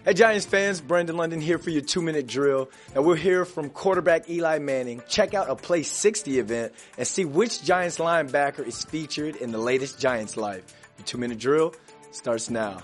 Hey Giants fans, Brandon London here for your 2-minute drill. Now we'll hear from quarterback Eli Manning, check out a Play 60 event, and see which Giants linebacker is featured in the latest Giants life. Your 2-minute drill starts now.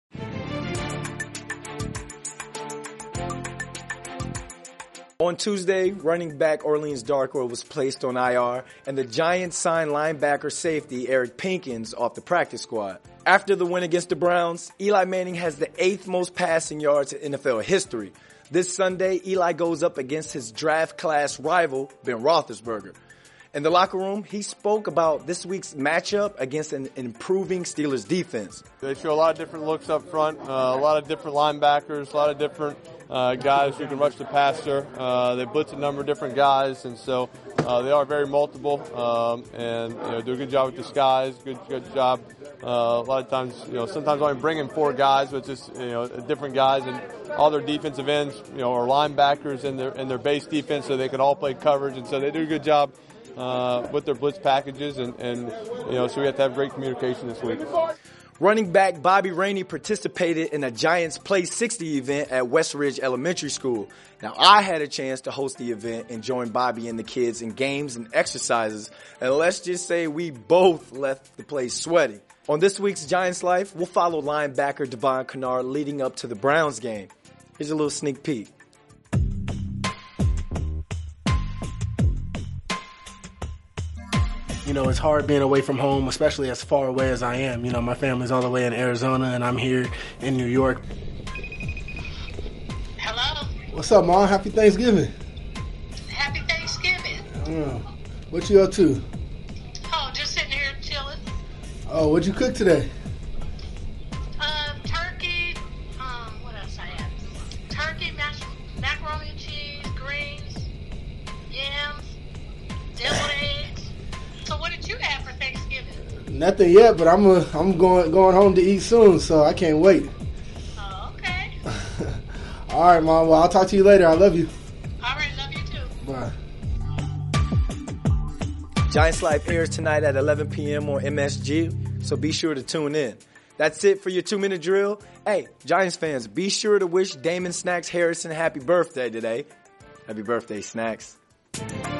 On Tuesday, running back Orleans Darkwa was placed on IR, and the Giants signed linebacker safety Eric Pinkins off the practice squad. After the win against the Browns, Eli Manning has the 8th most passing yards in NFL history. This Sunday, Eli goes up against his draft class rival, Ben Roethlisberger. In the locker room, he spoke about this week's matchup against an improving Steelers defense. They show a lot of different looks up front, a lot of different linebackers, a lot of different guys who can rush the passer. They blitz a number of different guys, and so they are very multiple and do a good job with disguise, good job. A lot of times, sometimes only bringing 4 guys, but just different guys, and all their defensive ends, are linebackers in their base defense, so they can all play coverage, and so they do a good job with their blitz packages, and so we have to have great communication this week. Running back Bobby Rainey participated in a Giants Play 60 event at West Ridge Elementary School. Now, I had a chance to host the event and join Bobby and the kids in games and exercises, and let's just say we both left the place sweaty. On this week's Giants Life, we'll follow linebacker Devon Kennard leading up to the Browns game. Here's a little sneak peek. It's hard being away from home, especially as far away as I am. My family's all the way in Arizona, and I'm here in New York. Hello? What's up, Mom? Happy Thanksgiving. Happy Thanksgiving. What you up to? Oh, just sitting here chilling. Oh, what'd you cook today? Turkey, what else I had? Turkey, macaroni and cheese, greens, yams, deviled eggs. So what did you have for Thanksgiving? Nothing yet, but I'm going home to eat soon, so I can't wait. Oh, okay. All right, Mom. Well, I'll talk to you later. I love you. All right, love you too. Bye. Giants Life airs tonight at 11 p.m. on MSG, so be sure to tune in. That's it for your 2-minute drill. Hey, Giants fans, be sure to wish Damon Snacks Harrison happy birthday today. Happy birthday, Snacks.